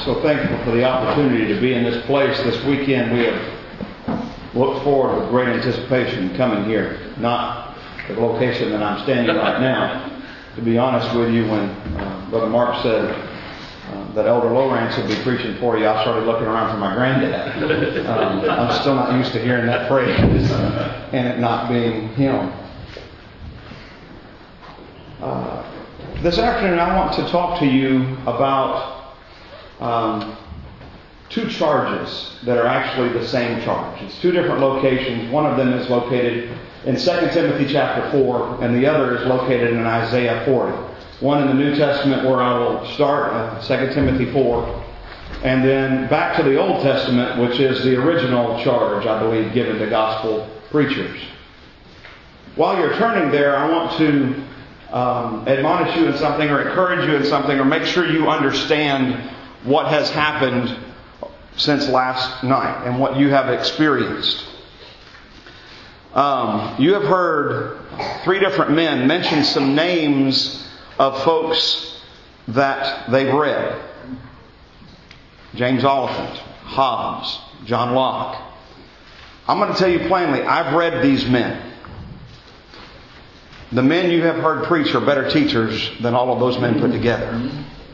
So thankful for the opportunity to be in this place this weekend. We have looked forward with great anticipation coming here. Not the location that I'm standing right now. To be honest with you, when Brother Mark said that Elder Lowrance would be preaching for you, I started looking around for my granddad. I'm still not used to hearing that phrase and it not being him. This afternoon I want to talk to you about two charges that are actually the same charge. It's two different locations. One of them is located in 2 Timothy chapter 4, and the other is located in Isaiah 40. One in the New Testament where I will start, 2 Timothy 4, and then back to the Old Testament, which is the original charge, I believe, given to gospel preachers. While you're turning there, I want to admonish you in something or encourage you in something or make sure you understand what has happened since last night and what you have experienced. You have heard three different men mention some names of folks that they've read. James Oliphant, Hobbes, John Locke. I'm going to tell you plainly, I've read these men. The men you have heard preach are better teachers than all of those men put together.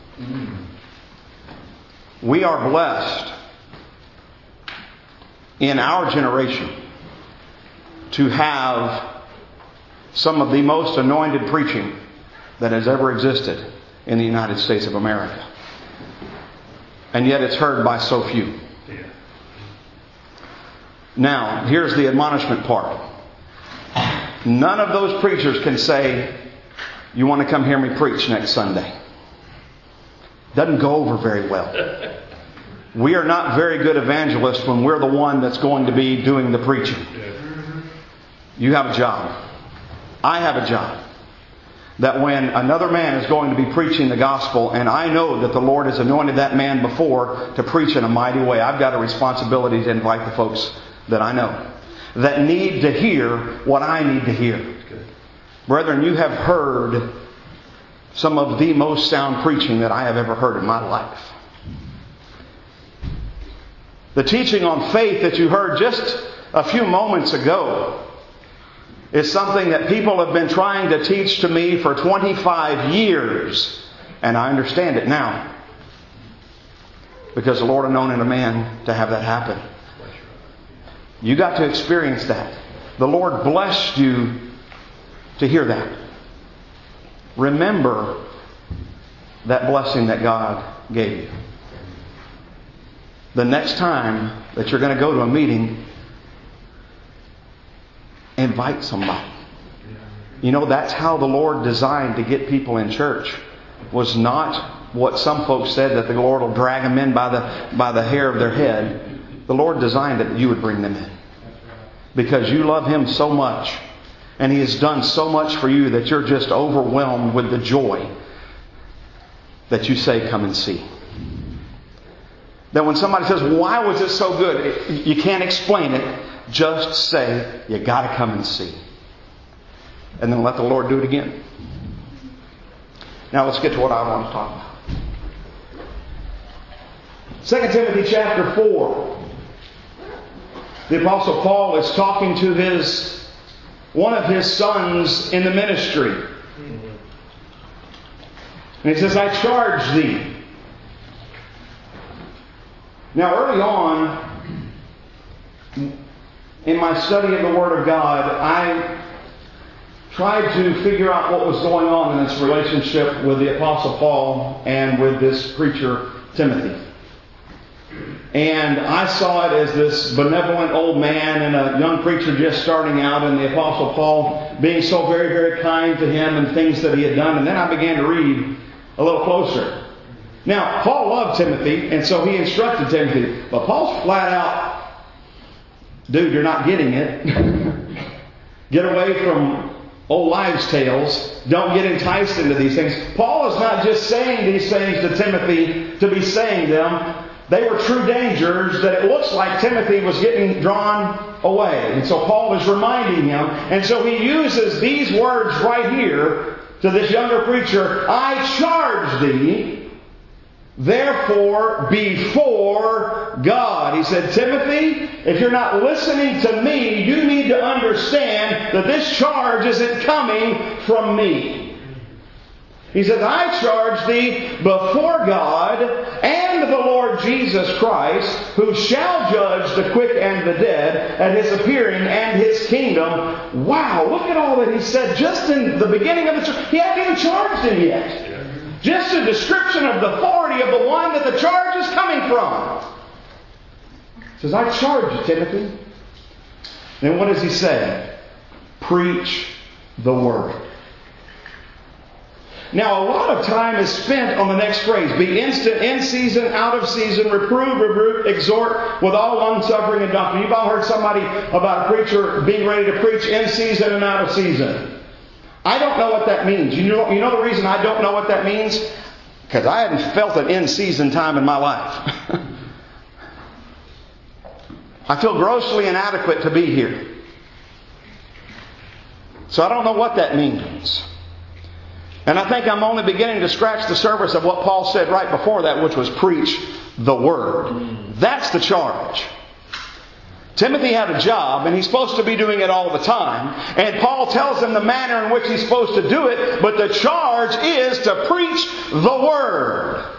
We are blessed in our generation to have some of the most anointed preaching that has ever existed in the United States of America. And yet it's heard by so few. Now, here's the admonishment part. None of those preachers can say, you want to come hear me preach next Sunday. Doesn't go over very well. We are not very good evangelists when we're the one that's going to be doing the preaching. You have a job. I have a job. That when another man is going to be preaching the gospel, and I know that the Lord has anointed that man before to preach in a mighty way, I've got a responsibility to invite the folks that I know that need to hear what I need to hear. Brethren, you have heard some of the most sound preaching that I have ever heard in my life. The teaching on faith that you heard just a few moments ago is something that people have been trying to teach to me for 25 years. And I understand it now. Because the Lord anointed a man to have that happen. You got to experience that. The Lord blessed you to hear that. Remember that blessing that God gave you. The next time that you're going to go to a meeting, invite somebody. You know, that's how the Lord designed to get people in church. Was not what some folks said, that the Lord will drag them in by the hair of their head. The Lord designed it that you would bring them in. Because you love Him so much. And He has done so much for you that you're just overwhelmed with the joy that you say, come and see. That when somebody says, why was it so good? You can't explain it. Just say, you got to come and see. And then let the Lord do it again. Now let's get to what I want to talk about. 2 Timothy chapter 4. The Apostle Paul is talking to one of his sons in the ministry. And he says, I charge thee. Now early on, in my study of the Word of God, I tried to figure out what was going on in this relationship with the Apostle Paul and with this preacher, Timothy. And I saw it as this benevolent old man and a young preacher just starting out, and the Apostle Paul being so very, very kind to him and things that he had done. And then I began to read a little closer. Now, Paul loved Timothy, and so he instructed Timothy. But Paul's flat out, dude, you're not getting it. Get away from old wives' tales. Don't get enticed into these things. Paul is not just saying these things to Timothy to be saying them. They were true dangers that it looks like Timothy was getting drawn away. And so Paul is reminding him. And so he uses these words right here to this younger preacher. I charge thee therefore before God. He said, Timothy, if you're not listening to me, you need to understand that this charge isn't coming from me. He says, I charge thee before God and the Lord Jesus Christ, who shall judge the quick and the dead at His appearing and His kingdom. Wow, look at all that he said just in the beginning of the church. He hadn't even charged him yet. Just a description of the authority of the one that the charge is coming from. He says, I charge you, Timothy. Then what does he say? Preach the word. Now, a lot of time is spent on the next phrase. Be instant, in season, out of season, reprove, rebuke, exhort with all long-suffering and doctrine. You've all heard somebody about a preacher being ready to preach in season and out of season. I don't know what that means. You know the reason I don't know what that means? Because I hadn't felt an in-season time in my life. I feel grossly inadequate to be here. So I don't know what that means. And I think I'm only beginning to scratch the surface of what Paul said right before that, which was preach the word. That's the charge. Timothy had a job, and he's supposed to be doing it all the time. And Paul tells him the manner in which he's supposed to do it, but the charge is to preach the word.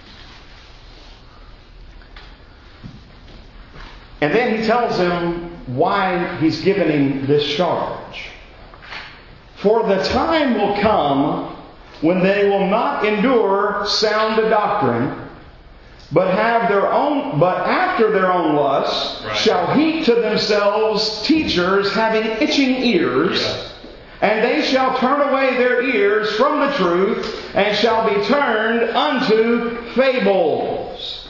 And then he tells him why he's given him this charge. For the time will come when they will not endure sound doctrine, but after their own lusts shall heap to themselves teachers having itching ears, and they shall turn away their ears from the truth, and shall be turned unto fables.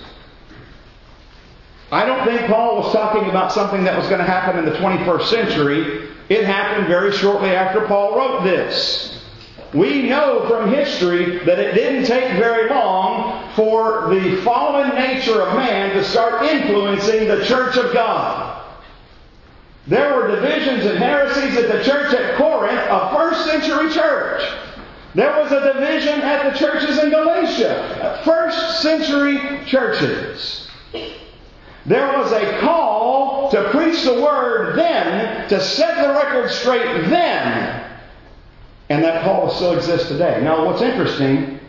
I don't think Paul was talking about something that was going to happen in the 21st century. It happened very shortly after Paul wrote this. We know from history that it didn't take very long for the fallen nature of man to start influencing the church of God. There were divisions and heresies at the church at Corinth, a first century church. There was a division at the churches in Galatia, first century churches. There was a call to preach the word then, to set the record straight then. And that call still exists today. Now, what's interesting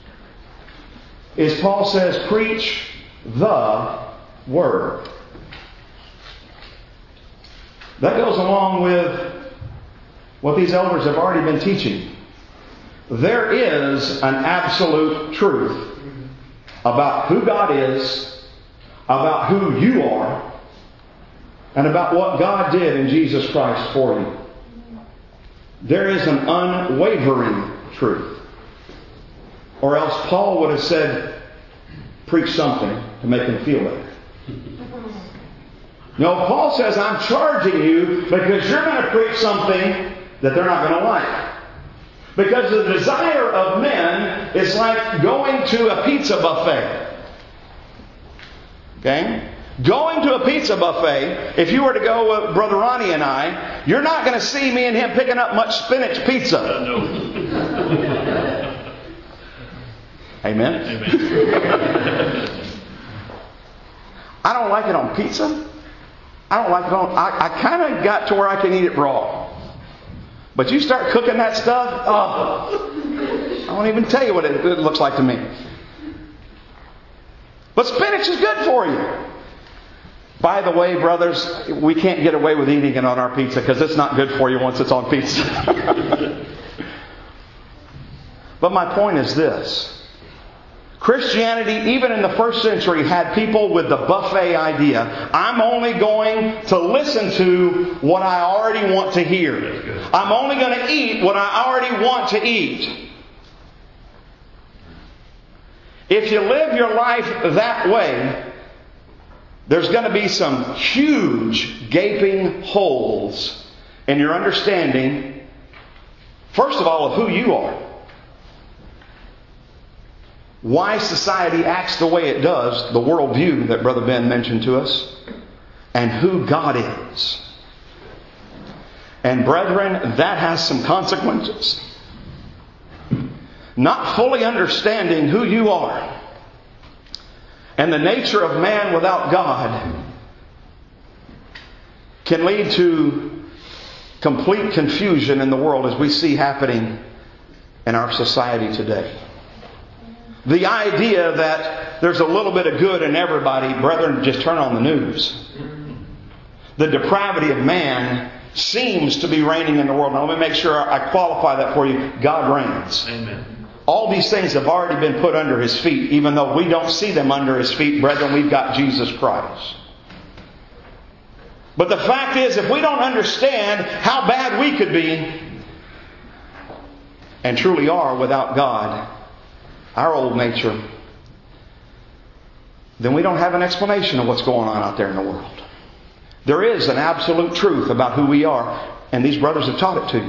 is Paul says, preach the word. That goes along with what these elders have already been teaching. There is an absolute truth about who God is, about who you are, and about what God did in Jesus Christ for you. There is an unwavering truth. Or else Paul would have said, preach something to make them feel better. No, Paul says, I'm charging you because you're going to preach something that they're not going to like. Because the desire of men is like going to a pizza buffet. Okay? Going to a pizza buffet, if you were to go with Brother Ronnie and I, you're not going to see me and him picking up much spinach pizza. No. Amen? Amen. I don't like it on pizza. I don't like it on... I kind of got to where I can eat it raw. But you start cooking that stuff, I won't even tell you what it looks like to me. But spinach is good for you. By the way, brothers, we can't get away with eating it on our pizza because it's not good for you once it's on pizza. But my point is this. Christianity, even in the first century, had people with the buffet idea. I'm only going to listen to what I already want to hear. I'm only going to eat what I already want to eat. If you live your life that way, there's going to be some huge gaping holes in your understanding, first of all, of who you are. Why society acts the way it does, the worldview that Brother Ben mentioned to us, and who God is. And brethren, that has some consequences. Not fully understanding who you are and the nature of man without God can lead to complete confusion in the world, as we see happening in our society today. The idea that there's a little bit of good in everybody, brethren, just turn on the news. The depravity of man seems to be reigning in the world. Now let me make sure I qualify that for you. God reigns. Amen. All these things have already been put under His feet. Even though we don't see them under His feet, brethren, we've got Jesus Christ. But the fact is, if we don't understand how bad we could be, and truly are without God, our old nature, then we don't have an explanation of what's going on out there in the world. There is an absolute truth about who we are, and these brothers have taught it to you.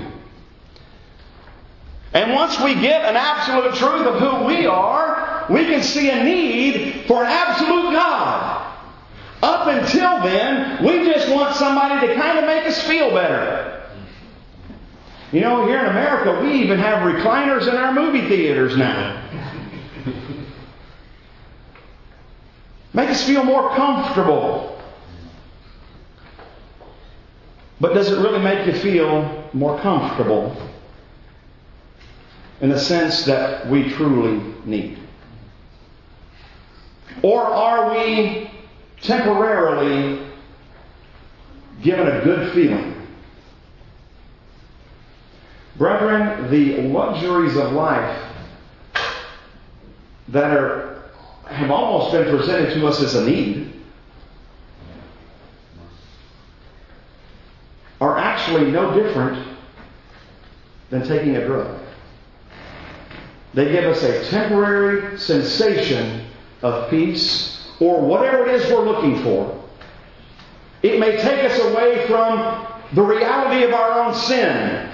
And once we get an absolute truth of who we are, we can see a need for an absolute God. Up until then, we just want somebody to kind of make us feel better. You know, here in America, we even have recliners in our movie theaters now. Make us feel more comfortable. But does it really make you feel more comfortable in the sense that we truly need? Or are we temporarily given a good feeling? Brethren, the luxuries of life that have almost been presented to us as a need are actually no different than taking a drug. They give us a temporary sensation of peace or whatever it is we're looking for. It may take us away from the reality of our own sin.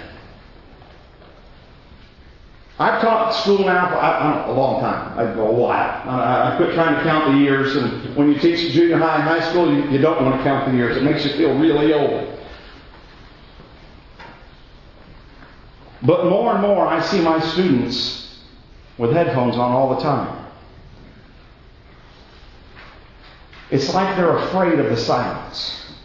I've taught school now for a long time. A while. I quit trying to count the years. And when you teach junior high and high school, you don't want to count the years. It makes you feel really old. But more and more, I see my students with headphones on all the time. It's like they're afraid of the silence.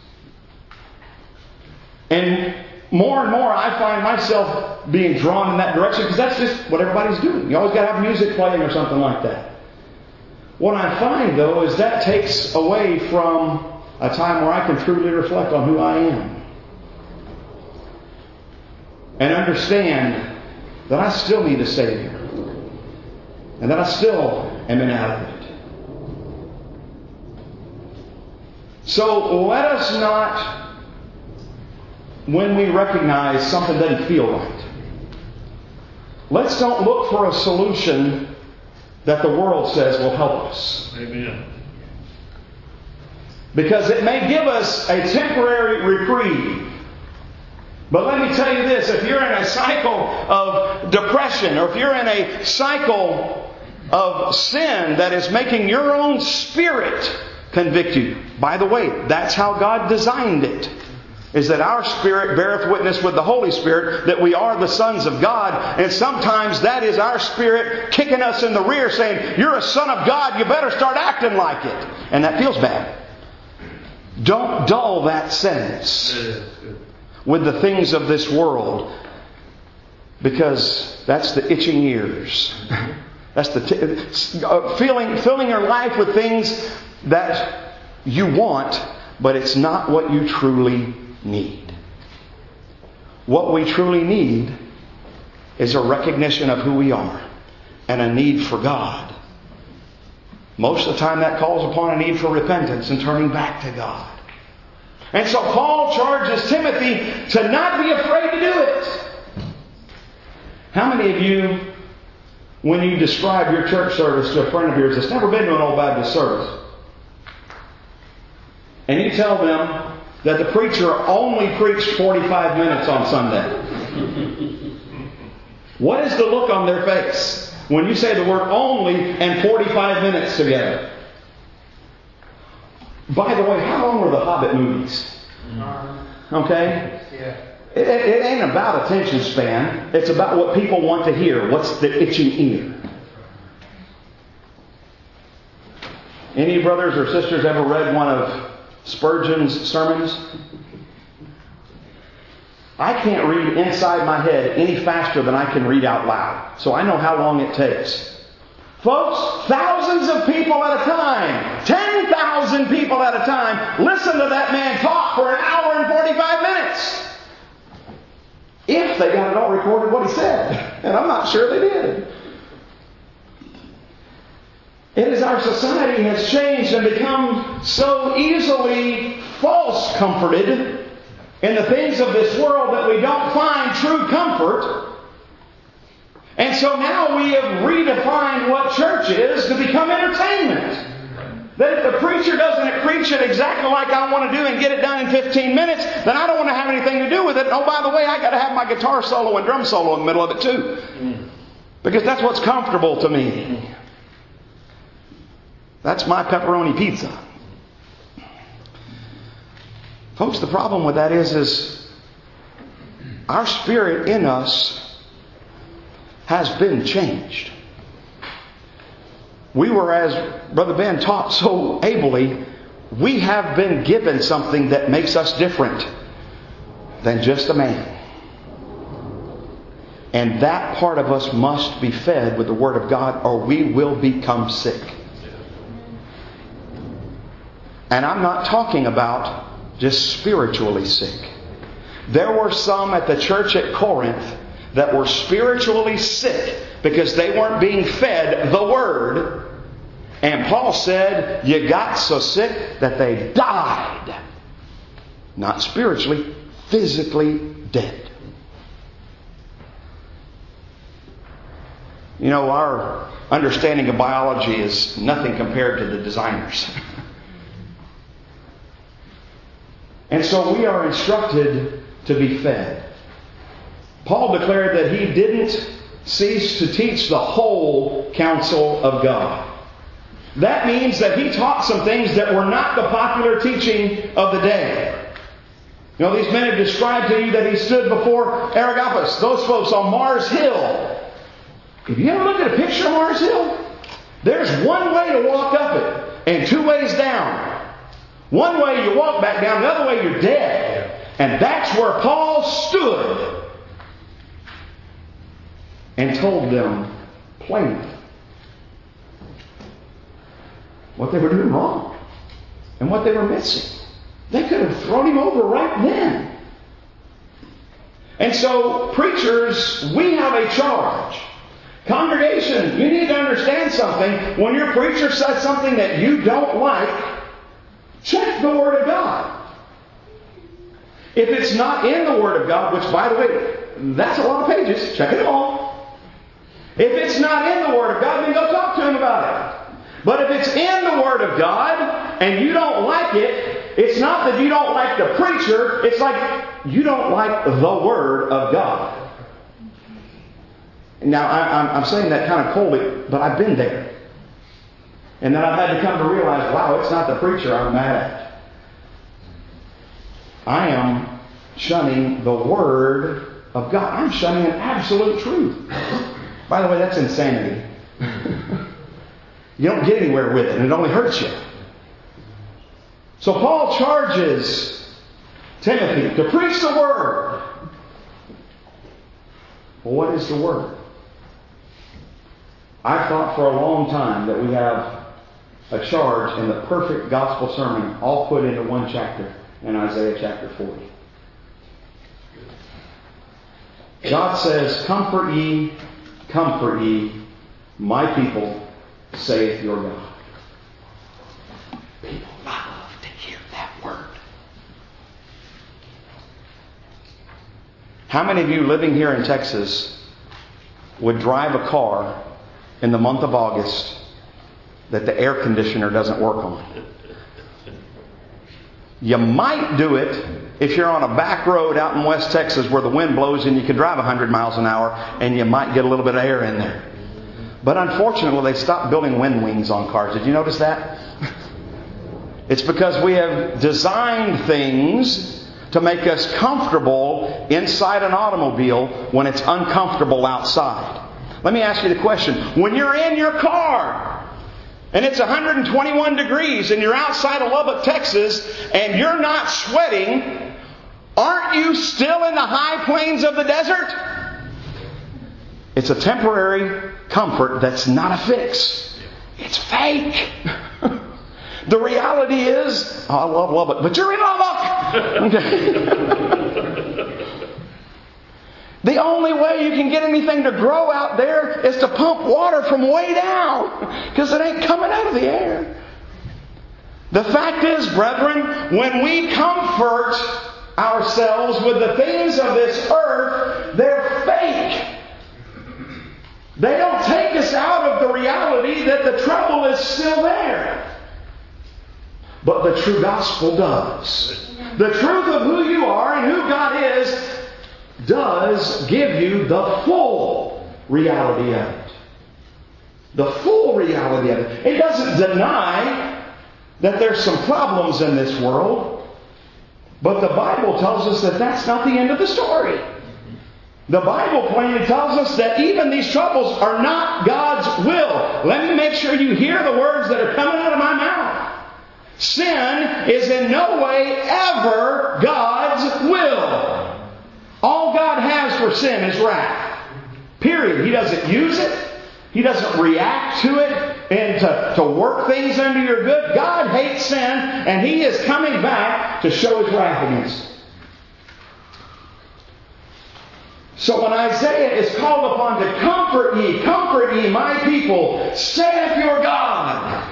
And more, I find myself being drawn in that direction because that's just what everybody's doing. You always got to have music playing or something like that. What I find, though, is that takes away from a time where I can truly reflect on who I am. And understand that I still need a Savior. And that I still am inadequate. So let us not, when we recognize something doesn't feel right, let's don't look for a solution that the world says will help us. Amen. Because it may give us a temporary reprieve. But let me tell you this, if you're in a cycle of depression, or if you're in a cycle of sin that is making your own spirit convict you. By the way, that's how God designed it. Is that our spirit beareth witness with the Holy Spirit that we are the sons of God. And sometimes that is our spirit kicking us in the rear saying, you're a son of God, you better start acting like it. And that feels bad. Don't dull that sense with the things of this world, because that's the itching ears. That's the filling your life with things that you want, but it's not what you truly need. What we truly need is a recognition of who we are and a need for God. Most of the time that calls upon a need for repentance and turning back to God. And so Paul charges Timothy to not be afraid to do it. How many of you, when you describe your church service to a friend of yours that's never been to an Old Baptist service, and you tell them that the preacher only preached 45 minutes on Sunday, what is the look on their face when you say the word only and 45 minutes together? By the way, how long were the Hobbit movies? Okay? It ain't about attention span. It's about what people want to hear. What's the itching ear? Any of you brothers or sisters ever read one of Spurgeon's sermons? I can't read inside my head any faster than I can read out loud. So I know how long it takes. Folks, thousands of people at a time, 10,000 people at a time, listen to that man talk for an hour and 45 minutes. If they got it all recorded what he said. And I'm not sure they did. It is our society has changed and become so easily false comforted in the things of this world that we don't find true comfort. And so now we have redefined what church is to become entertainment. That if the preacher doesn't preach it exactly like I want to do and get it done in 15 minutes, then I don't want to have anything to do with it. And oh, by the way, I got to have my guitar solo and drum solo in the middle of it too. Because that's what's comfortable to me. That's my pepperoni pizza. Folks, the problem with that is our spirit in us has been changed. We were, as Brother Ben taught so ably, we have been given something that makes us different than just a man. And that part of us must be fed with the Word of God or we will become sick. And I'm not talking about just spiritually sick. There were some at the church at Corinth that were spiritually sick because they weren't being fed the Word. And Paul said, you got so sick that they died. Not spiritually, physically dead. You know, our understanding of biology is nothing compared to the designers. And so we are instructed to be fed. Paul declared that he didn't cease to teach the whole counsel of God. That means that he taught some things that were not the popular teaching of the day. You know, these men have described to you that he stood before Areopagus, those folks on Mars Hill. Have you ever looked at a picture of Mars Hill? There's one way to walk up it and two ways down. One way you walk back down, the other way you're dead. And that's where Paul stood and told them plainly what they were doing wrong and what they were missing. They could have thrown him over right then. And so, preachers, we have a charge. Congregation, you need to understand something. When your preacher says something that you don't like, check the Word of God. If it's not in the Word of God, which, by the way, that's a lot of pages. Check it all. If it's not in the Word of God, then go talk to him about it. But if it's in the Word of God and you don't like it, it's not that you don't like the preacher. It's like you don't like the Word of God. Now, I'm saying that kind of coldly, but I've been there. And then I've had to come to realize, wow, it's not the preacher I'm mad at. I am shunning the Word of God. I'm shunning an absolute truth. By the way, that's insanity. You don't get anywhere with it, and it only hurts you. So Paul charges Timothy to preach the Word. Well, what is the Word? I've thought for a long time that we have a charge in the perfect gospel sermon all put into one chapter in Isaiah chapter 40. God says, comfort ye, my people, saith your God. People love to hear that word. How many of you living here in Texas would drive a car in the month of August that the air conditioner doesn't work on? You might do it if you're on a back road out in West Texas where the wind blows and you can drive 100 miles an hour and you might get a little bit of air in there. But unfortunately, they stopped building wind wings on cars. Did you notice that? It's because we have designed things to make us comfortable inside an automobile when it's uncomfortable outside. Let me ask you the question. When you're in your car, and it's 121 degrees and you're outside of Lubbock, Texas, and you're not sweating, aren't you still in the high plains of the desert? It's a temporary comfort that's not a fix. It's fake. The reality is, I love Lubbock, but you're in Lubbock. The only way you can get anything to grow out there is to pump water from way down, because it ain't coming out of the air. The fact is, brethren, when we comfort ourselves with the things of this earth, they're fake. They don't take us out of the reality that the trouble is still there. But the true gospel does. The truth of who you are and who God is does give you the full reality of it. The full reality of it. It doesn't deny that there's some problems in this world, but the Bible tells us that that's not the end of the story. The Bible plainly tells us that even these troubles are not God's will. Let me make sure you hear the words that are coming out of my mouth. Sin is in no way ever God's will. All God has for sin is wrath. Period. He doesn't use it. He doesn't react to it and to work things under your good. God hates sin, and He is coming back to show His wrath against it. So when Isaiah is called upon to comfort ye my people, saith your God.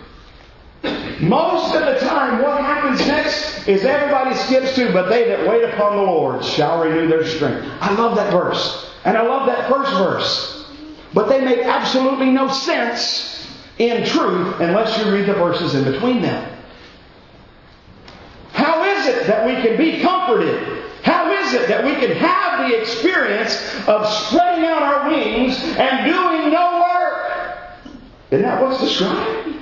Most of the time, what happens next is everybody skips to, but they that wait upon the Lord shall renew their strength. I love that verse. And I love that first verse. But they make absolutely no sense in truth unless you read the verses in between them. How is it that we can be comforted? How is it that we can have the experience of spreading out our wings and doing no work? Isn't that what's described?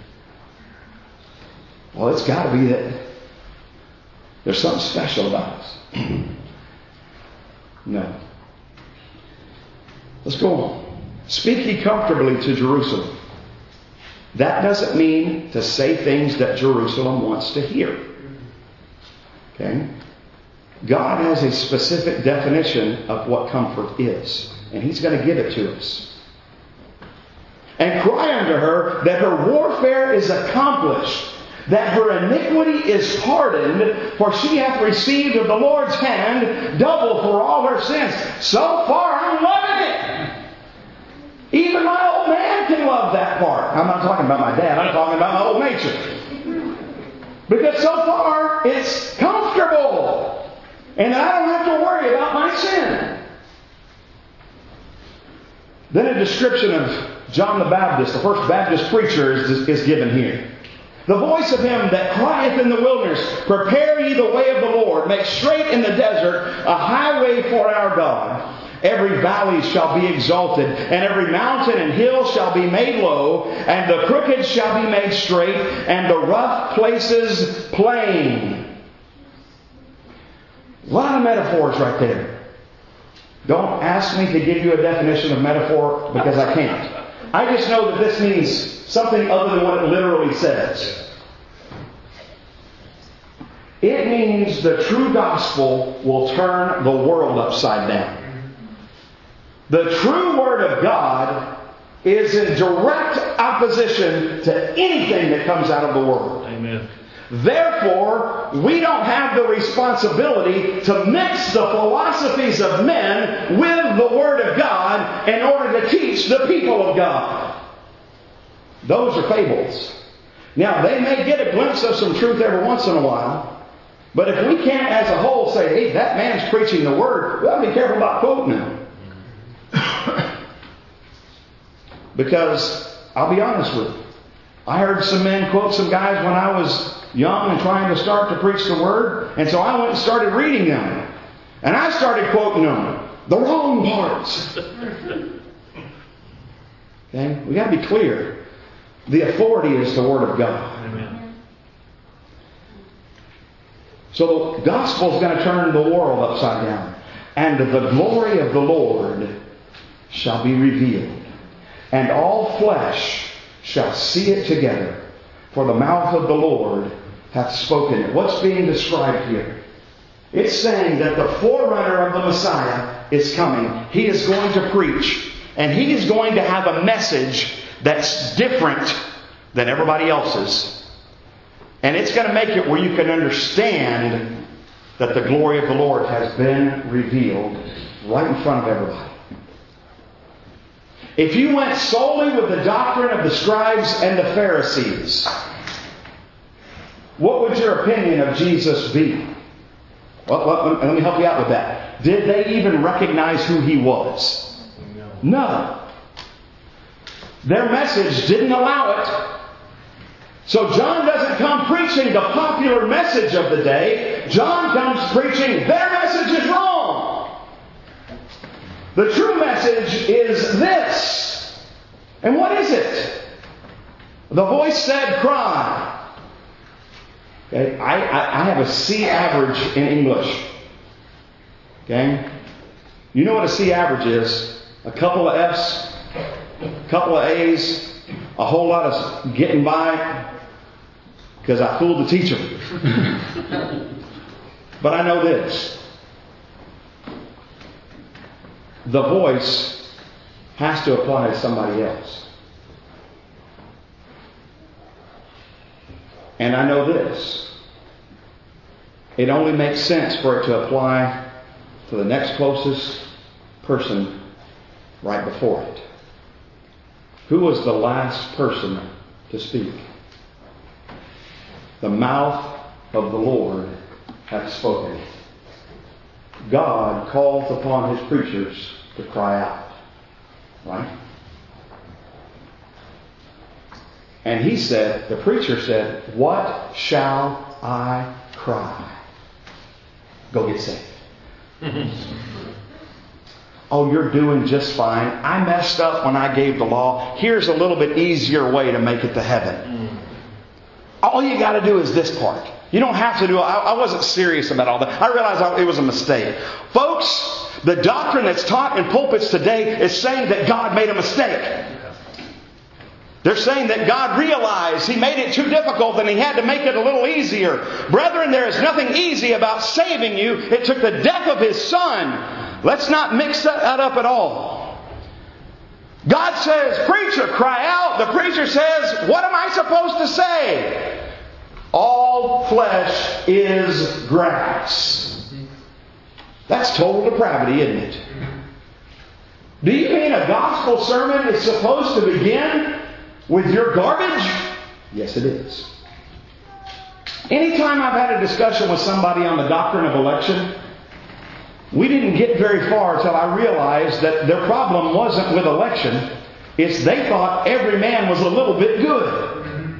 Well, it's got to be that there's something special about us. No. Let's go on. Speak ye comfortably to Jerusalem. That doesn't mean to say things that Jerusalem wants to hear. Okay? God has a specific definition of what comfort is. And He's going to give it to us. And cry unto her that her warfare is accomplished, that her iniquity is pardoned, for she hath received of the Lord's hand double for all her sins. So far, I'm loving it. Even my old man can love that part. I'm not talking about my dad. I'm talking about my old nature. Because so far, it's comfortable. And I don't have to worry about my sin. Then a description of John the Baptist, the first Baptist preacher, is given here. The voice of him that crieth in the wilderness, prepare ye the way of the Lord, make straight in the desert a highway for our God. Every valley shall be exalted, and every mountain and hill shall be made low, and the crooked shall be made straight, and the rough places plain. A lot of metaphors right there. Don't ask me to give you a definition of metaphor, because I can't. I just know that this means something other than what it literally says. It means the true gospel will turn the world upside down. The true Word of God is in direct opposition to anything that comes out of the world. Amen. Therefore, we don't have the responsibility to mix the philosophies of men with the Word of God in order to teach the people of God. Those are fables. Now, they may get a glimpse of some truth every once in a while, but if we can't as a whole say, hey, that man's preaching the Word, we ought to be careful about quoting him. Because, I'll be honest with you, I heard some men quote some guys when I was young and trying to start to preach the Word, and so I went and started reading them. And I started quoting them, the wrong parts. Okay? We got to be clear. The authority is the Word of God. Amen. So the gospel is going to turn the world upside down. And the glory of the Lord shall be revealed. And all flesh shall see it together, for the mouth of the Lord hath spoken it. What's being described here? It's saying that the forerunner of the Messiah is coming. He is going to preach. And He is going to have a message that's different than everybody else's. And it's going to make it where you can understand that the glory of the Lord has been revealed right in front of everybody. If you went solely with the doctrine of the scribes and the Pharisees, what would your opinion of Jesus be? Well, let me help you out with that. Did they even recognize who He was? No. Their message didn't allow it. So John doesn't come preaching the popular message of the day. John comes preaching their message is wrong. The true message is this. And what is it? The voice said, cry. Okay? I have a C average in English. Okay? You know what a C average is? A couple of F's, a couple of A's, a whole lot of getting by because I fooled the teacher. But I know this. The voice has to apply to somebody else. And I know this. It only makes sense for it to apply to the next closest person right before it. Who was the last person to speak? The mouth of the Lord hath spoken. God calls upon His preachers to cry out. Right? And he said, the preacher said, what shall I cry? Go get saved. Oh, you're doing just fine. I messed up when I gave the law. Here's a little bit easier way to make it to heaven. All you got to do is this part. You don't have to do it. I wasn't serious about all that. I realized it was a mistake. Folks, the doctrine that's taught in pulpits today is saying that God made a mistake. They're saying that God realized He made it too difficult and He had to make it a little easier. Brethren, there is nothing easy about saving you. It took the death of His Son. Let's not mix that up at all. God says, preacher, cry out. The preacher says, what am I supposed to say? All flesh is grass. That's total depravity, isn't it? Do you mean a gospel sermon is supposed to begin with your garbage? Yes, it is. Anytime I've had a discussion with somebody on the doctrine of election, we didn't get very far until I realized that their problem wasn't with election. It's they thought every man was a little bit good.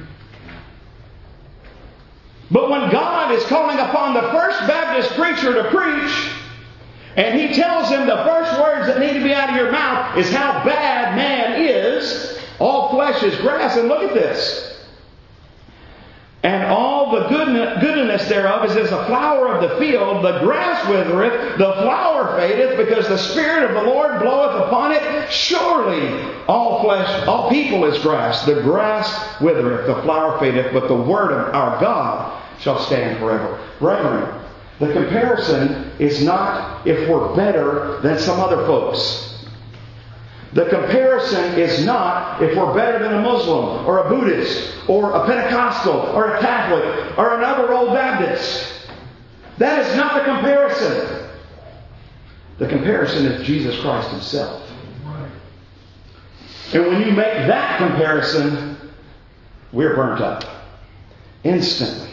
But when God is calling upon the First Baptist preacher to preach, and He tells him the first words that need to be out of your mouth is how bad man is, all flesh is grass, and look at this. And all the goodness thereof is as the flower of the field. The grass withereth, the flower fadeth, because the Spirit of the Lord bloweth upon it. Surely all flesh, all people is grass. The grass withereth, the flower fadeth, but the word of our God shall stand forever. Brethren, the comparison is not if we're better than some other folks. The comparison is not if we're better than a Muslim or a Buddhist or a Pentecostal or a Catholic or another old Baptist. That is not the comparison. The comparison is Jesus Christ Himself. And when you make that comparison, we're burnt up. Instantly.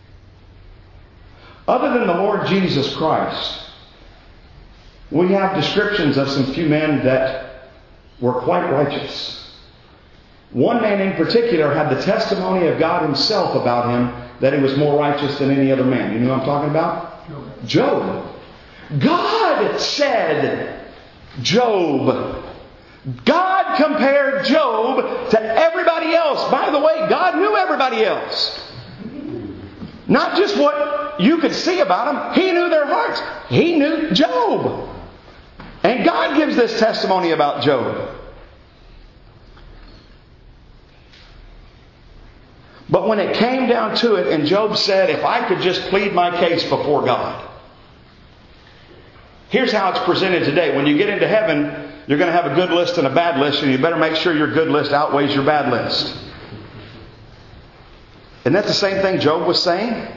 Other than the Lord Jesus Christ, we have descriptions of some few men that were quite righteous. One man in particular had the testimony of God Himself about him that he was more righteous than any other man. You know what I'm talking about? Job. God said Job. God compared Job to everybody else. By the way, God knew everybody else. Not just what you could see about them. He knew their hearts. He knew Job. And God gives this testimony about Job. But when it came down to it, and Job said, if I could just plead my case before God. Here's how it's presented today. When you get into heaven, you're going to have a good list and a bad list, and you better make sure your good list outweighs your bad list. Isn't that the same thing Job was saying?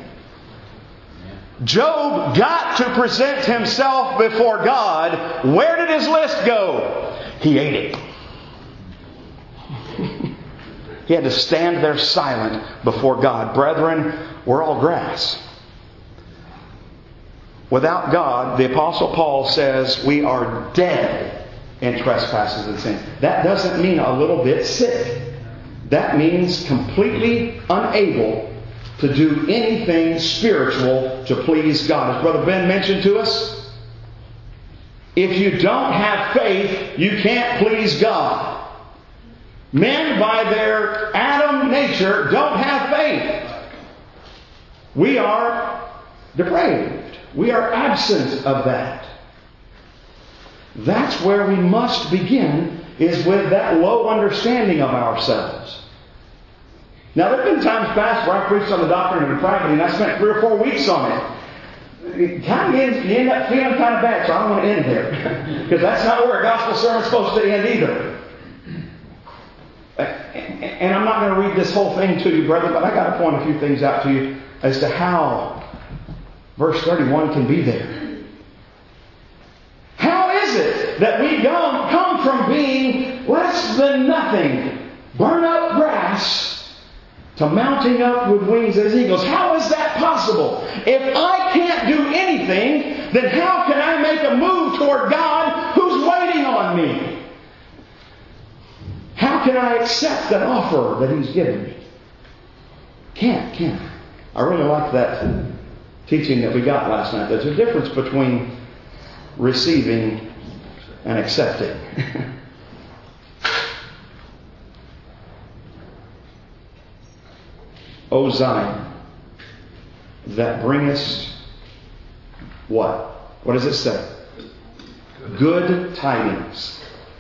Job got to present himself before God. Where did his list go? He ate it. He had to stand there silent before God. Brethren, we're all grass. Without God, the Apostle Paul says we are dead in trespasses and sin. That doesn't mean a little bit sick. That means completely unable to do anything spiritual to please God. As Brother Ben mentioned to us, if you don't have faith, you can't please God. Men, by their Adam nature, don't have faith. We are depraved. We are absent of that. That's where we must begin, is with that low understanding of ourselves. Now, there have been times past where I preached on the doctrine of depravity, and I spent 3 or 4 weeks on it. You end up feeling kind of bad, so I don't want to end there. Because that's not where a gospel sermon's supposed to end either. And I'm not going to read this whole thing to you, brother, but I got to point a few things out to you as to how verse 31 can be there. How is it that we come from being less than nothing, burn up grass, to mounting up with wings as eagles? How is that possible? If I can't do anything, then how can I make a move toward God who's waiting on me? How can I accept an offer that He's given me? Can't I? I really like that teaching that we got last night. There's a difference between receiving and accepting. O Zion, that bringest what? What does it say? Good tidings.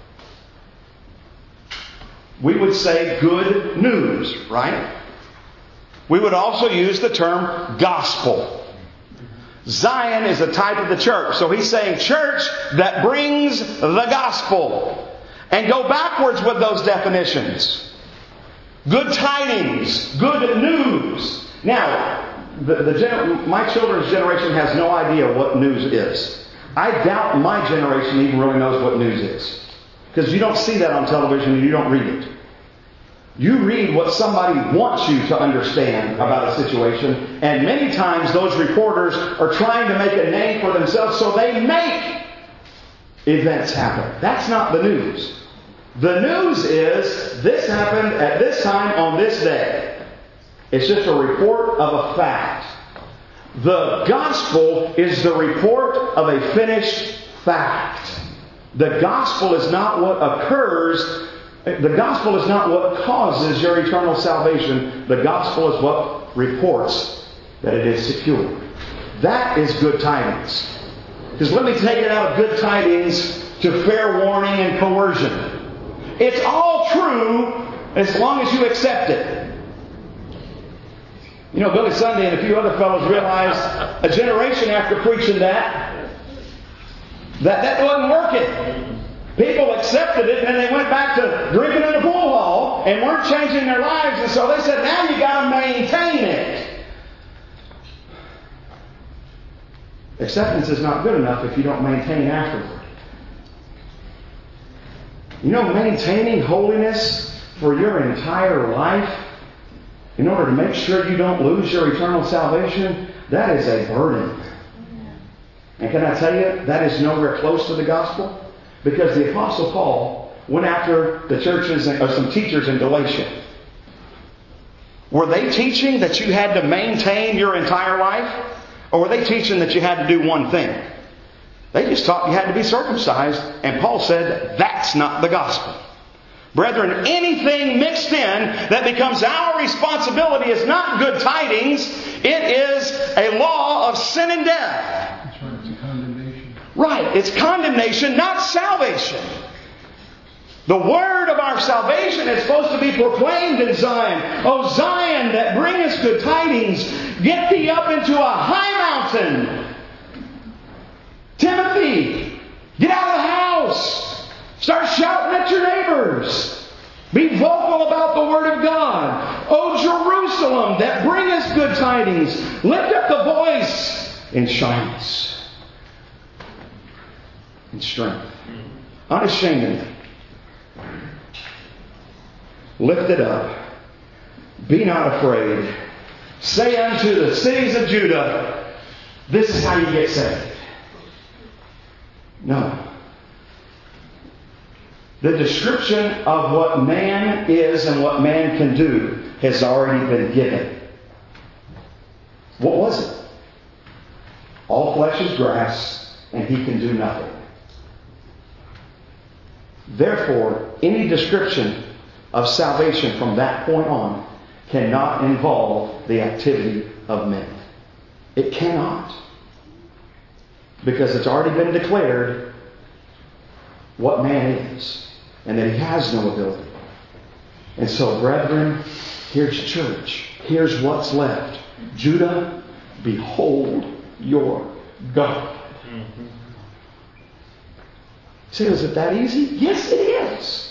We would say good news, right? We would also use the term gospel. Zion is a type of the church. So he's saying church that brings the gospel. And go backwards with those definitions. Good tidings. Good news. Now, my children's generation has no idea what news is. I doubt my generation even really knows what news is. Because you don't see that on television and you don't read it. You read what somebody wants you to understand about a situation. And many times those reporters are trying to make a name for themselves, so they make events happen. That's not the news. The news is this happened at this time on this day. It's just a report of a fact. The gospel is the report of a finished fact. The gospel is not what occurs. The gospel is not what causes your eternal salvation. The gospel is what reports that it is secure. That is good tidings. Because let me take it out of good tidings to fair warning and coercion. It's all true as long as you accept it. You know, Billy Sunday and a few other fellows realized a generation after preaching that wasn't working. People accepted it and then they went back to drinking in the pool hall and weren't changing their lives. And so they said, now you got to maintain it. Acceptance is not good enough if you don't maintain afterward. You know, maintaining holiness for your entire life in order to make sure you don't lose your eternal salvation, that is a burden. And can I tell you, that is nowhere close to the gospel. Because the Apostle Paul went after the churches or some teachers in Galatia. Were they teaching that you had to maintain your entire life? Or were they teaching that you had to do one thing? They just taught you had to be circumcised. And Paul said, that's not the gospel. Brethren, anything mixed in that becomes our responsibility is not good tidings. It is a law of sin and death. That's right, it's a condemnation. Right, it's condemnation, not salvation. The word of our salvation is supposed to be proclaimed in Zion. O Zion, that bringest good tidings, get thee up into a high mountain. Timothy, get out of the house. Start shouting at your neighbors. Be vocal about the Word of God. O Jerusalem, that bringest good tidings, lift up the voice in shyness, in strength, unashamedly. Lift it up. Be not afraid. Say unto the cities of Judah, this is how you get saved. No. The description of what man is and what man can do has already been given. What was it? All flesh is grass, and he can do nothing. Therefore, any description of salvation from that point on cannot involve the activity of men. It cannot. Because it's already been declared what man is, and that he has no ability. And so, brethren, here's church. Here's what's left. Judah, behold your God. Mm-hmm. See, is it that easy? Yes, it is.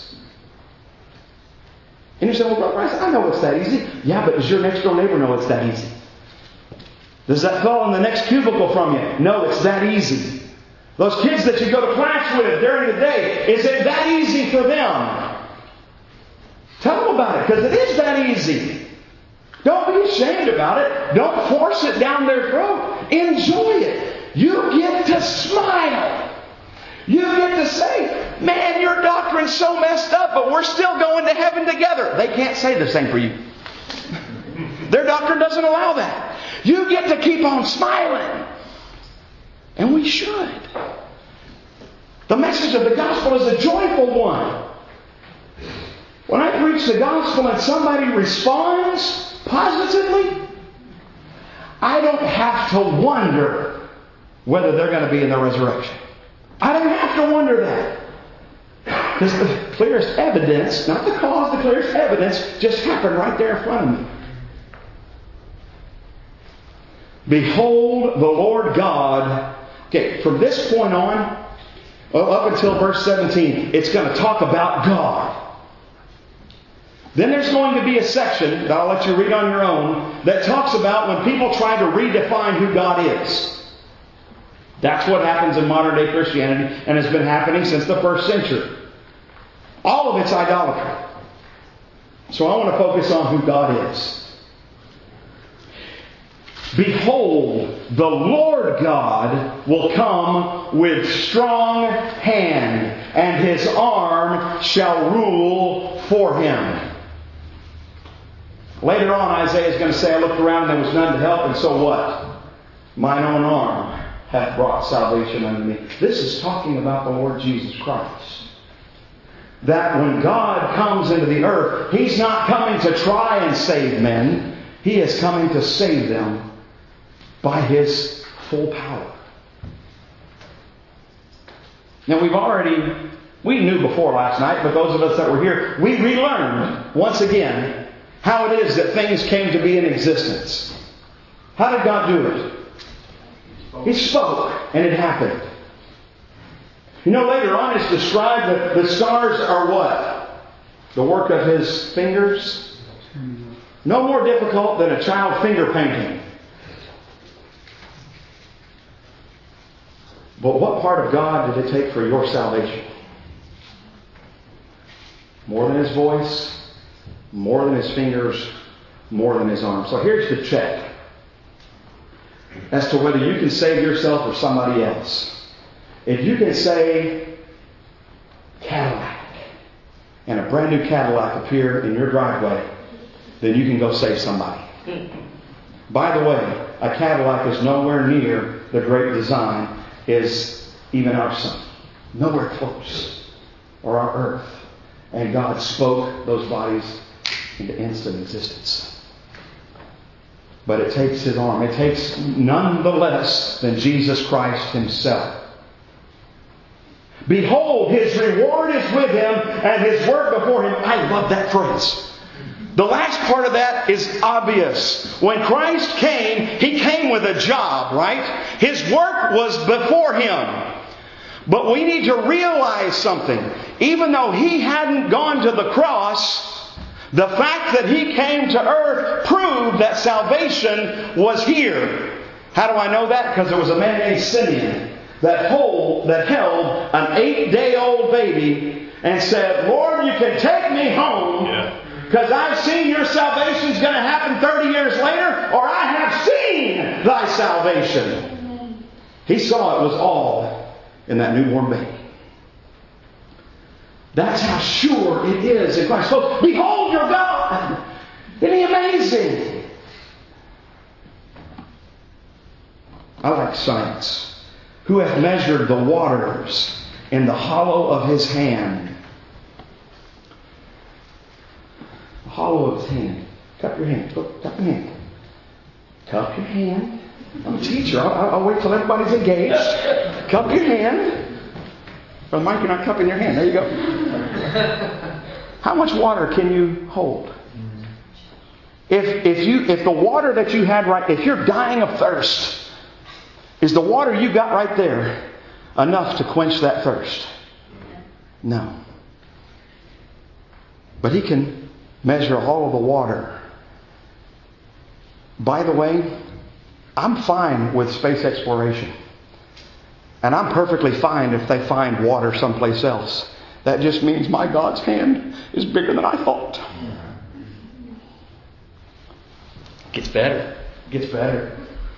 And you say, well, Brother Bryce, I know it's that easy. Yeah, but does your next door neighbor know it's that easy? Does that fellow in the next cubicle from you know it's that easy? Those kids that you go to class with during the day, is it that easy for them? Tell them about it, because it is that easy. Don't be ashamed about it. Don't force it down their throat. Enjoy it. You get to smile. You get to say, man, your doctrine's so messed up, but we're still going to heaven together. They can't say the same for you. Their doctrine doesn't allow that. You get to keep on smiling. And we should. The message of the gospel is a joyful one. When I preach the gospel and somebody responds positively, I don't have to wonder whether they're going to be in the resurrection. I don't have to wonder that. Because the clearest evidence, not the cause, the clearest evidence just happened right there in front of me. Behold the Lord God. Okay, from this point on, up until verse 17, it's going to talk about God. Then there's going to be a section that I'll let you read on your own that talks about when people try to redefine who God is. That's what happens in modern day Christianity and has been happening since the first century. All of it's idolatry. So I want to focus on who God is. Behold, the Lord God will come with strong hand, and His arm shall rule for Him. Later on, Isaiah is going to say, I looked around and there was none to help, and so what? Mine own arm hath brought salvation unto me. This is talking about the Lord Jesus Christ. That when God comes into the earth, He's not coming to try and save men. He is coming to save them by His full power. Now we knew before last night, but those of us that were here, we relearned once again how it is that things came to be in existence. How did God do it? He spoke, and it happened. You know, later on it's described that the stars are what? The work of His fingers? No more difficult than a child finger painting. But what part of God did it take for your salvation? More than His voice, more than His fingers, more than His arm. So here's the check as to whether you can save yourself or somebody else. If you can say Cadillac, and a brand new Cadillac appear in your driveway, then you can go save somebody. By the way, a Cadillac is nowhere near the great design is even our sun. Nowhere close. Or our earth. And God spoke those bodies into instant existence. But it takes His arm. It takes none the less than Jesus Christ Himself. Behold, His reward is with Him, and His work before Him. I love that phrase. The last part of that is obvious. When Christ came, He came with a job, right? His work was before Him. But we need to realize something. Even though He hadn't gone to the cross, the fact that He came to earth proved that salvation was here. How do I know that? Because there was a man named Simeon that held an 8-day-old baby and said, Lord, You can take me home. Because I've seen Your salvation is going to happen 30 years later, or I have seen Thy salvation. He saw it was all in that newborn baby. That's how sure it is in Christ. So, behold your God. Isn't He amazing? I like science. Who hath measured the waters in the hollow of His hand? Hollow of His hand. Cup your hand. Cup your hand. Cup your hand. I'm a teacher. I'll wait till everybody's engaged. Cup your hand. Brother Mike, you're not cupping your hand. There you go. How much water can you hold? If the water that you had if you're dying of thirst, is the water you got right there enough to quench that thirst? No. But He can measure all of the water. By the way, I'm fine with space exploration. And I'm perfectly fine if they find water someplace else. That just means my God's hand is bigger than I thought. Gets better. Gets better.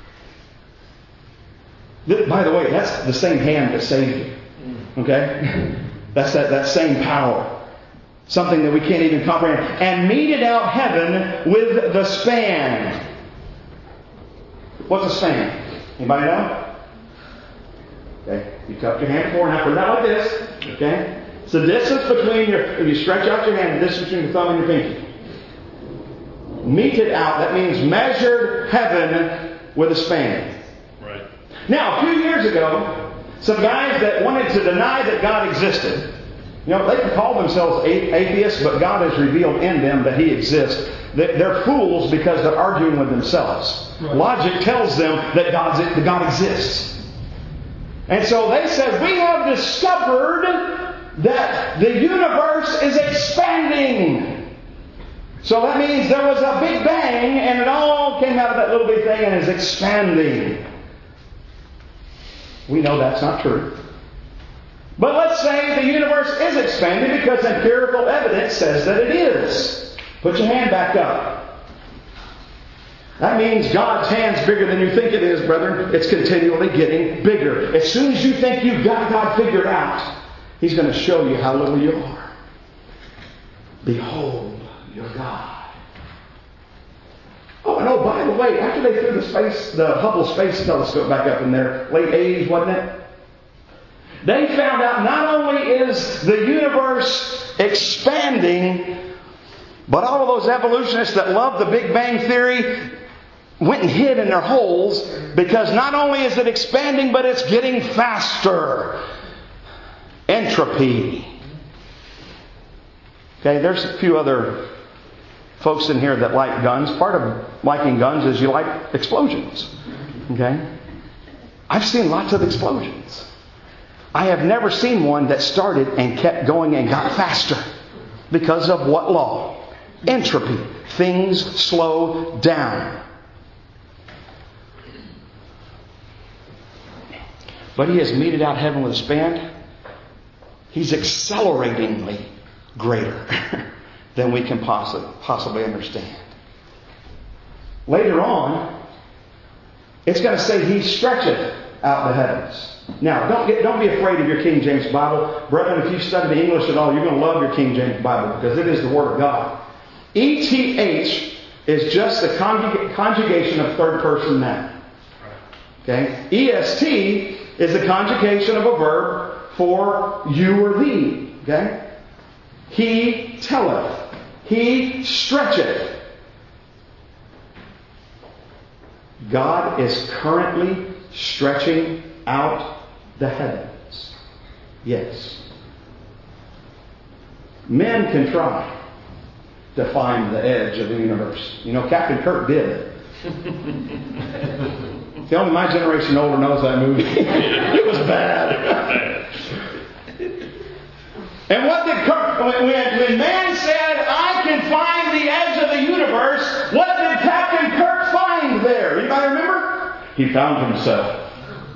By the way, that's the same hand that saved you. Okay? That's that same power. Something that we can't even comprehend. And meted out heaven with the span. What's a span? Anybody know? Okay. You cup your hand forward and put it out like this. Okay. It's the distance between if you stretch out your hand, the distance between your thumb and your pinky. Meted out, that means measured heaven with a span. Right. Now, a few years ago, some guys that wanted to deny that God existed, they can call themselves atheists, but God has revealed in them that He exists. They're fools because they're arguing with themselves. Right. Logic tells them that God exists. And so they said, we have discovered that the universe is expanding. So that means there was a big bang and it all came out of that little bitty thing and is expanding. We know that's not true. But let's say the universe is expanding because empirical evidence says that it is. Put your hand back up. That means God's hand's bigger than you think it is, brethren. It's continually getting bigger. As soon as you think you've got God figured out, He's going to show you how little you are. Behold your God. Oh, and by the way, after they threw the Hubble Space Telescope back up in there, late 80s, wasn't it? They found out not only is the universe expanding, but all of those evolutionists that love the Big Bang Theory went and hid in their holes because not only is it expanding, but it's getting faster. Entropy. Okay, there's a few other folks in here that like guns. Part of liking guns is you like explosions. Okay? I've seen lots of explosions. I have never seen one that started and kept going and got faster. Because of what law? Entropy. Things slow down. But He has meted out heaven with a span. He's acceleratingly greater than we can possibly understand. Later on, it's going to say He stretcheth out the heavens. Now, don't be afraid of your King James Bible. Brethren, if you study the English at all, you're going to love your King James Bible because it is the Word of God. ETH is just the conjugation of third person noun. Okay? EST is the conjugation of a verb for you or thee. Okay? He telleth. He stretcheth. God is currently stretching out the heavens. Yes. Men can try to find the edge of the universe. You know, Captain Kirk did. See, only my generation older knows that movie. It was bad. And what did Kirk, when man said, I can find the edge of the universe, what did Captain Kirk find there? Anybody remember? He found himself.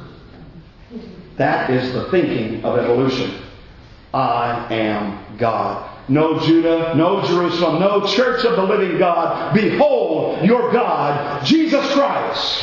That is the thinking of evolution. I am God. No Judah, no Jerusalem, no church of the living God. Behold your God, Jesus Christ.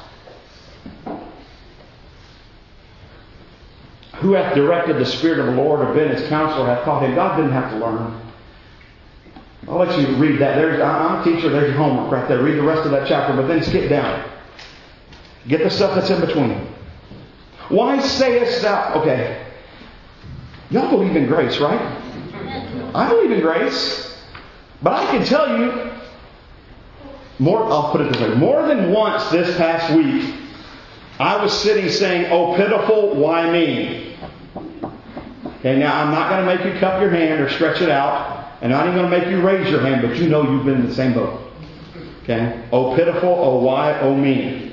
Who hath directed the Spirit of the Lord, or been his counselor, hath taught him. God didn't have to learn. I'll let you read that. I'm a teacher. There's your homework right there. Read the rest of that chapter, but then skip down. Get the stuff that's in between. Why sayest thou... Okay. Y'all believe in grace, right? I believe in grace. But I can tell you... I'll put it this way. More than once this past week, I was sitting saying, oh, pitiful, why me? Okay, now I'm not going to make you cup your hand or stretch it out. And I'm not even going to make you raise your hand, but you know you've been in the same boat. Okay? Oh, pitiful, oh, why, oh, me.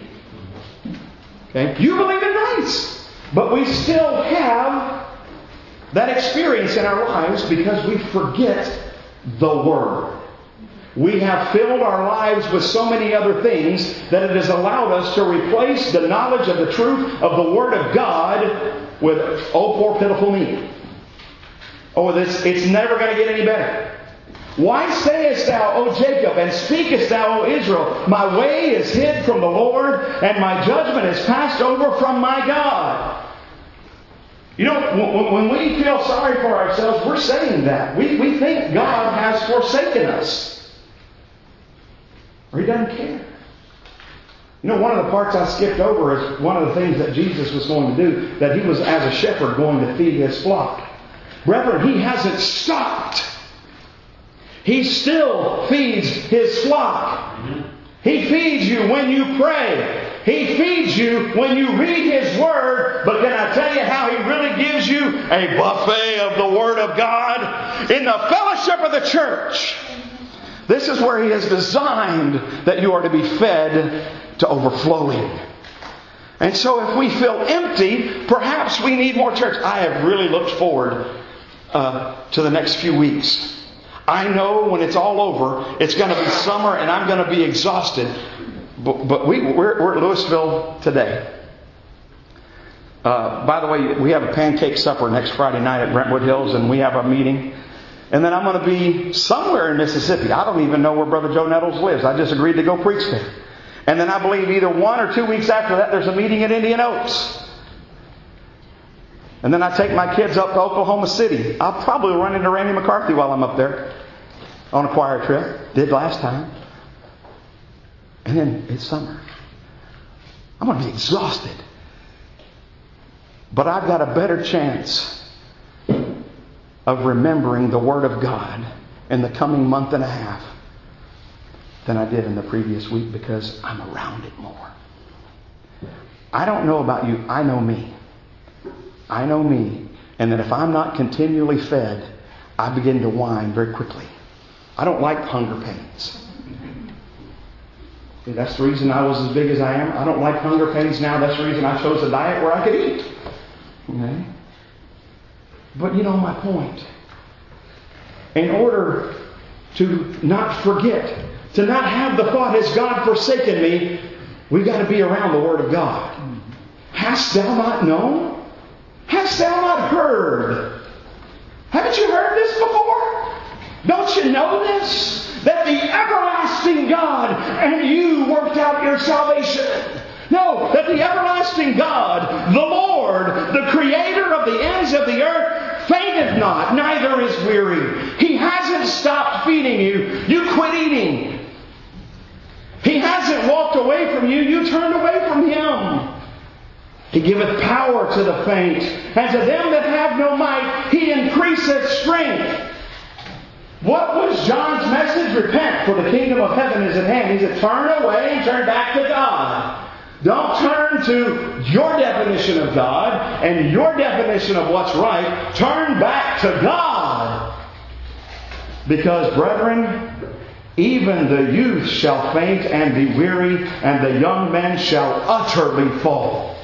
Okay? You believe in grace. But we still have that experience in our lives because we forget the Word. We have filled our lives with so many other things that it has allowed us to replace the knowledge of the truth of the Word of God with, oh, poor pitiful me. Oh, it's never going to get any better. Why sayest thou, O Jacob, and speakest thou, O Israel, my way is hid from the Lord, and my judgment is passed over from my God? You know, when we feel sorry for ourselves, we're saying that. We think God has forsaken us. Or He doesn't care. You know, one of the parts I skipped over is one of the things that Jesus was going to do, that He was, as a shepherd, going to feed His flock. Brethren, He hasn't stopped. He still feeds His flock. He feeds you when you pray. He feeds you when you read His Word. But can I tell you how He really gives you a buffet of the Word of God? In the fellowship of the church. This is where He has designed that you are to be fed to overflowing. And so if we feel empty, perhaps we need more church. I have really looked forward to the next few weeks. I know when it's all over, it's going to be summer and I'm going to be exhausted. But we're at Louisville today. By the way, we have a pancake supper next Friday night at Brentwood Hills, and we have a meeting. And then I'm going to be somewhere in Mississippi. I don't even know where Brother Joe Nettles lives. I just agreed to go preach there. And then I believe either 1 or 2 weeks after that, there's a meeting at Indian Oaks. And then I take my kids up to Oklahoma City. I'll probably run into Randy McCarthy while I'm up there on a choir trip. Did last time. And then it's summer. I'm going to be exhausted. But I've got a better chance of remembering the Word of God in the coming month and a half than I did in the previous week because I'm around it more. I don't know about you. I know me. I know me. And that if I'm not continually fed, I begin to whine very quickly. I don't like hunger pains. That's the reason I was as big as I am. I don't like hunger pains now. That's the reason I chose a diet where I could eat. Okay? But you know my point. In order to not forget, to not have the thought, has God forsaken me? We've got to be around the Word of God. Hast thou not known? Hast thou not heard? Haven't you heard this before? Don't you know this? That the everlasting God and you worked out your salvation. No, that the everlasting God, the Lord, the Creator of the ends of the earth, fainteth not, neither is weary. He hasn't stopped feeding you. You quit eating. He hasn't walked away from you. You turned away from Him. He giveth power to the faint, and to them that have no might, He increaseth strength. What was John's message? Repent, for the kingdom of heaven is at hand. He said, turn away and turn back to God. Don't turn to your definition of God and your definition of what's right. Turn back to God. Because, brethren, even the youth shall faint and be weary, and the young men shall utterly fall.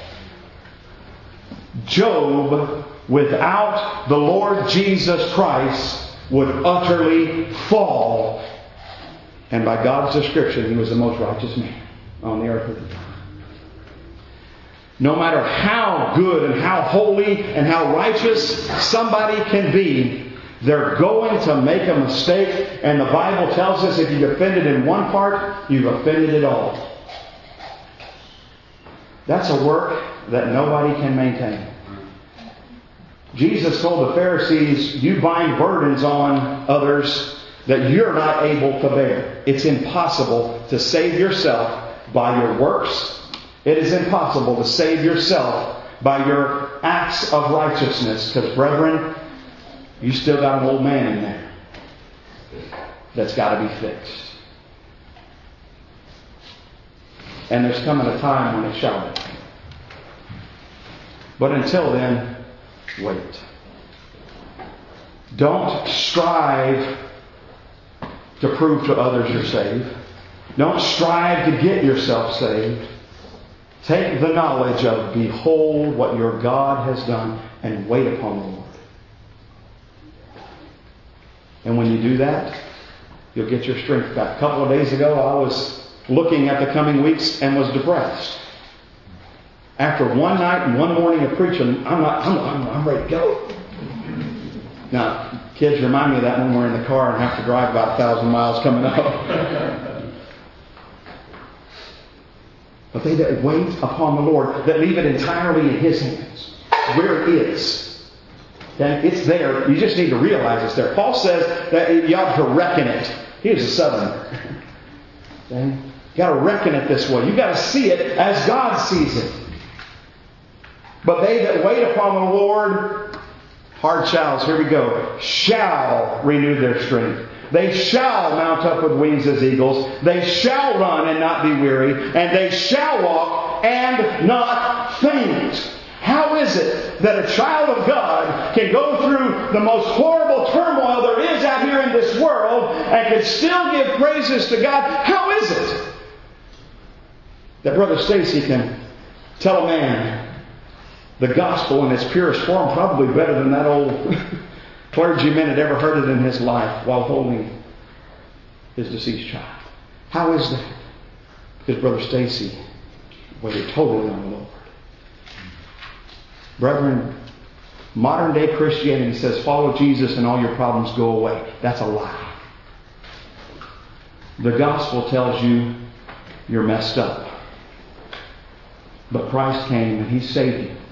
Job, without the Lord Jesus Christ, would utterly fall. And by God's description, he was the most righteous man on the earth at the time. No matter how good and how holy and how righteous somebody can be, they're going to make a mistake. And the Bible tells us if you've offended in one part, you've offended it all. That's a work that nobody can maintain. Jesus told the Pharisees, you bind burdens on others that you're not able to bear. It's impossible to save yourself by your works. It is impossible to save yourself by your acts of righteousness. Because, brethren, you still got an old man in there that's got to be fixed. And there's coming a time when it shall be. But until then, wait. Don't strive to prove to others you're saved. Don't strive to get yourself saved. Take the knowledge of, behold what your God has done, and wait upon the Lord. And when you do that, you'll get your strength back. A couple of days ago, I was looking at the coming weeks and was depressed. After one night and one morning of preaching, I'm ready to go. Now, kids remind me of that when we're in the car and have to drive about 1,000 miles coming up. But they that wait upon the Lord, that leave it entirely in His hands, where it is. Okay? It's there. You just need to realize it's there. Paul says that you ought to reckon it. He was a southerner. Okay? You got to reckon it this way. You got to see it as God sees it. But they that wait upon the Lord, hard shalls, here we go, shall renew their strength. They shall mount up with wings as eagles. They shall run and not be weary. And they shall walk and not faint. How is it that a child of God can go through the most horrible turmoil there is out here in this world and can still give praises to God? How is it that Brother Stacy can tell a man the gospel in its purest form, probably better than that old clergyman had ever heard it in his life, while holding his deceased child? How is that? Because Brother Stacy waited totally on the Lord. Brethren, modern day Christianity says follow Jesus and all your problems go away. That's a lie. The gospel tells you you're messed up. But Christ came and He saved you.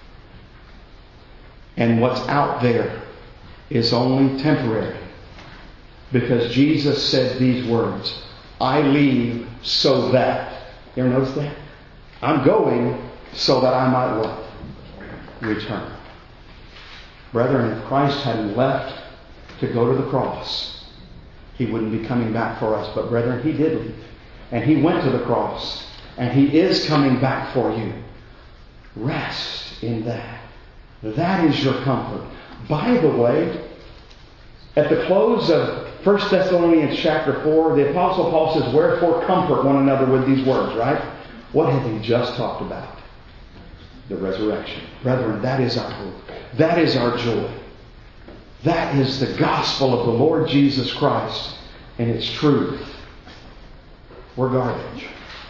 And what's out there is only temporary. Because Jesus said these words, I leave so that. You ever notice that? I'm going so that I might what? Return. Brethren, if Christ hadn't left to go to the cross, He wouldn't be coming back for us. But brethren, He did leave. And He went to the cross. And He is coming back for you. Rest in that. That is your comfort. By the way, at the close of 1 Thessalonians chapter 4, the Apostle Paul says, wherefore comfort one another with these words, right? What have he just talked about? The resurrection. Brethren, that is our hope. That is our joy. That is the gospel of the Lord Jesus Christ and its truth. We're garbage.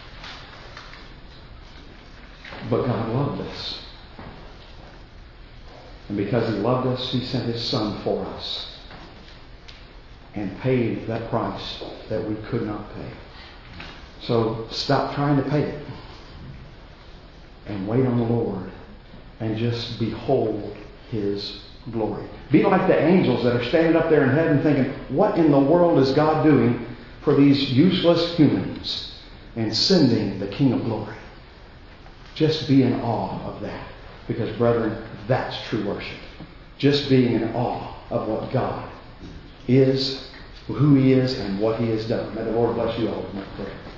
But God loved us. And because He loved us, He sent His Son for us. And paid that price that we could not pay. So stop trying to pay it. And wait on the Lord. And just behold His glory. Be like the angels that are standing up there in heaven thinking, what in the world is God doing for these useless humans? And sending the King of glory. Just be in awe of that. Because, brethren, that's true worship. Just being in awe of what God is, who He is, and what He has done. May the Lord bless you all with my prayer.